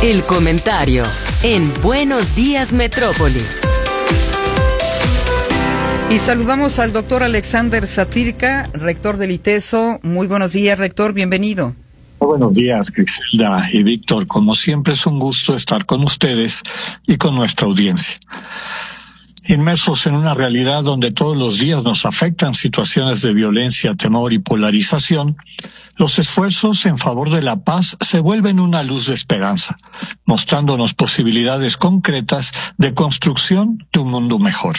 El comentario en Buenos Días Metrópoli. Y saludamos al doctor Alexander Satírka, rector del ITESO. Muy buenos días, rector, bienvenido. Muy buenos días, Griselda y Víctor. Como siempre es un gusto estar con ustedes y con nuestra audiencia. Inmersos en una realidad donde todos los días nos afectan situaciones de violencia, temor y polarización, los esfuerzos en favor de la paz se vuelven una luz de esperanza, mostrándonos posibilidades concretas de construcción de un mundo mejor.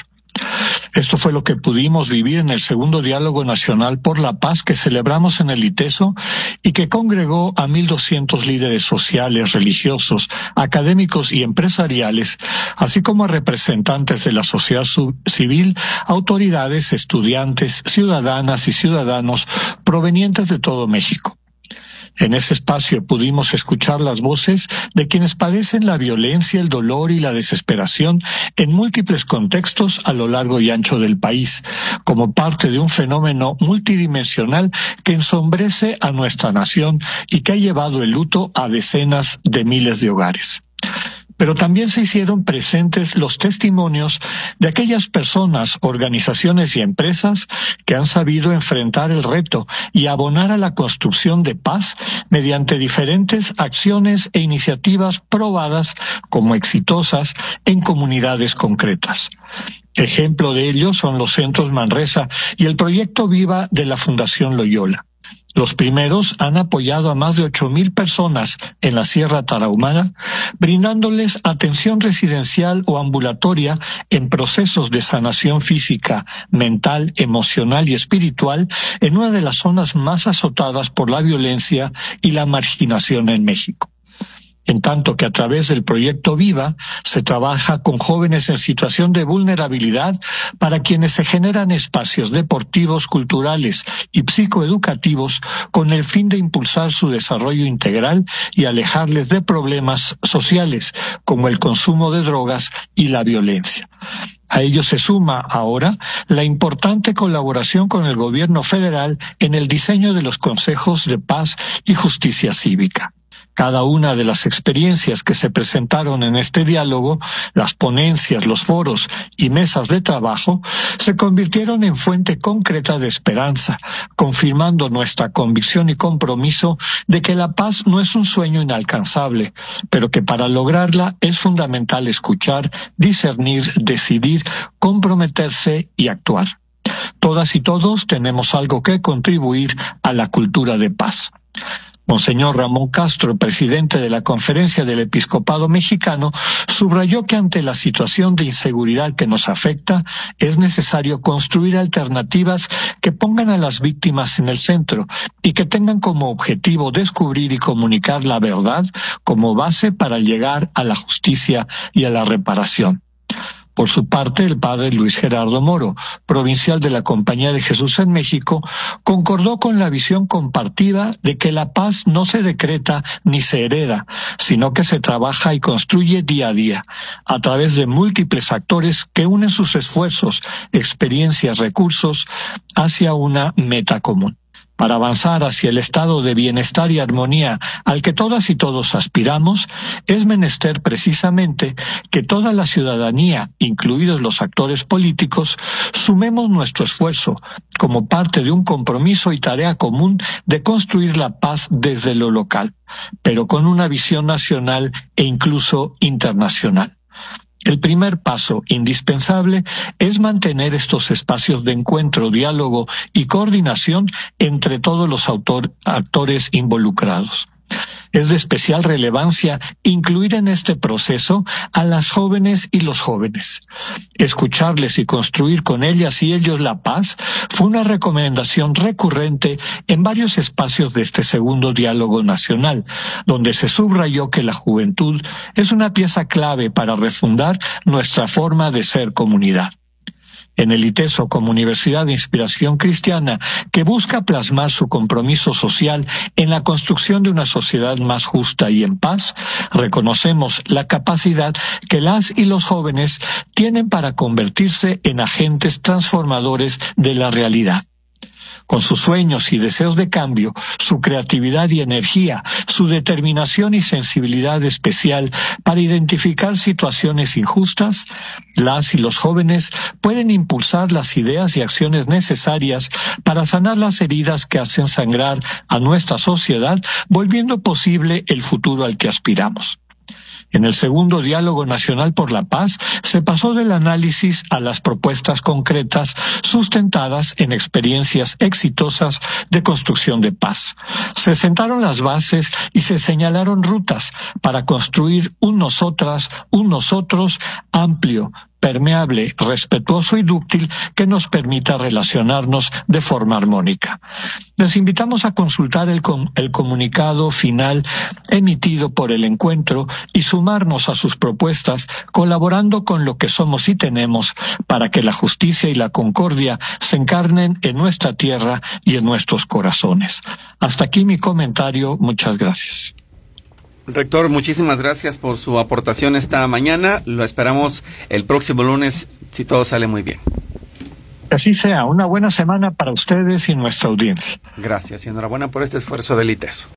Esto fue lo que pudimos vivir en el segundo Diálogo Nacional por la Paz que celebramos en el ITESO y que congregó a 1,200 líderes sociales, religiosos, académicos y empresariales, así como a representantes de la sociedad civil, autoridades, estudiantes, ciudadanas y ciudadanos provenientes de todo México. En ese espacio pudimos escuchar las voces de quienes padecen la violencia, el dolor y la desesperación en múltiples contextos a lo largo y ancho del país, como parte de un fenómeno multidimensional que ensombrece a nuestra nación y que ha llevado el luto a decenas de miles de hogares. Pero también se hicieron presentes los testimonios de aquellas personas, organizaciones y empresas que han sabido enfrentar el reto y abonar a la construcción de paz mediante diferentes acciones e iniciativas probadas como exitosas en comunidades concretas. Ejemplo de ello son los Centros Manresa y el Proyecto Viva de la Fundación Loyola. Los primeros han apoyado a más de 8,000 personas en la Sierra Tarahumara, brindándoles atención residencial o ambulatoria en procesos de sanación física, mental, emocional y espiritual en una de las zonas más azotadas por la violencia y la marginación en México. En tanto que a través del Proyecto Viva se trabaja con jóvenes en situación de vulnerabilidad para quienes se generan espacios deportivos, culturales y psicoeducativos con el fin de impulsar su desarrollo integral y alejarles de problemas sociales como el consumo de drogas y la violencia. A ello se suma ahora la importante colaboración con el gobierno federal en el diseño de los consejos de paz y justicia cívica. Cada una de las experiencias que se presentaron en este diálogo, las ponencias, los foros y mesas de trabajo, se convirtieron en fuente concreta de esperanza, confirmando nuestra convicción y compromiso de que la paz no es un sueño inalcanzable, pero que para lograrla es fundamental escuchar, discernir, decidir, comprometerse y actuar. Todas y todos tenemos algo que contribuir a la cultura de paz. Monseñor Ramón Castro, presidente de la Conferencia del Episcopado Mexicano, subrayó que ante la situación de inseguridad que nos afecta, es necesario construir alternativas que pongan a las víctimas en el centro y que tengan como objetivo descubrir y comunicar la verdad como base para llegar a la justicia y a la reparación. Por su parte, el padre Luis Gerardo Moro, provincial de la Compañía de Jesús en México, concordó con la visión compartida de que la paz no se decreta ni se hereda, sino que se trabaja y construye día a día, a través de múltiples actores que unen sus esfuerzos, experiencias, recursos hacia una meta común. Para avanzar hacia el estado de bienestar y armonía al que todas y todos aspiramos, es menester precisamente que toda la ciudadanía, incluidos los actores políticos, sumemos nuestro esfuerzo como parte de un compromiso y tarea común de construir la paz desde lo local, pero con una visión nacional e incluso internacional. El primer paso indispensable es mantener estos espacios de encuentro, diálogo y coordinación entre todos los actores involucrados. Es de especial relevancia incluir en este proceso a las jóvenes y los jóvenes. Escucharles y construir con ellas y ellos la paz fue una recomendación recurrente en varios espacios de este segundo diálogo nacional, donde se subrayó que la juventud es una pieza clave para refundar nuestra forma de ser comunidad. En el ITESO, como Universidad de Inspiración Cristiana, que busca plasmar su compromiso social en la construcción de una sociedad más justa y en paz, reconocemos la capacidad que las y los jóvenes tienen para convertirse en agentes transformadores de la realidad. Con sus sueños y deseos de cambio, su creatividad y energía, su determinación y sensibilidad especial para identificar situaciones injustas, las y los jóvenes pueden impulsar las ideas y acciones necesarias para sanar las heridas que hacen sangrar a nuestra sociedad, volviendo posible el futuro al que aspiramos. En el segundo Diálogo Nacional por la Paz se pasó del análisis a las propuestas concretas sustentadas en experiencias exitosas de construcción de paz. Se sentaron las bases y se señalaron rutas para construir un nosotras, un nosotros amplio, permeable, respetuoso y dúctil que nos permita relacionarnos de forma armónica. Les invitamos a consultar el comunicado final emitido por el encuentro y sumarnos a sus propuestas, colaborando con lo que somos y tenemos para que la justicia y la concordia se encarnen en nuestra tierra y en nuestros corazones. Hasta aquí mi comentario. Muchas gracias. Rector, muchísimas gracias por su aportación esta mañana. Lo esperamos el próximo lunes, si todo sale muy bien. Que así sea. Una buena semana para ustedes y nuestra audiencia. Gracias y enhorabuena por este esfuerzo del ITESO.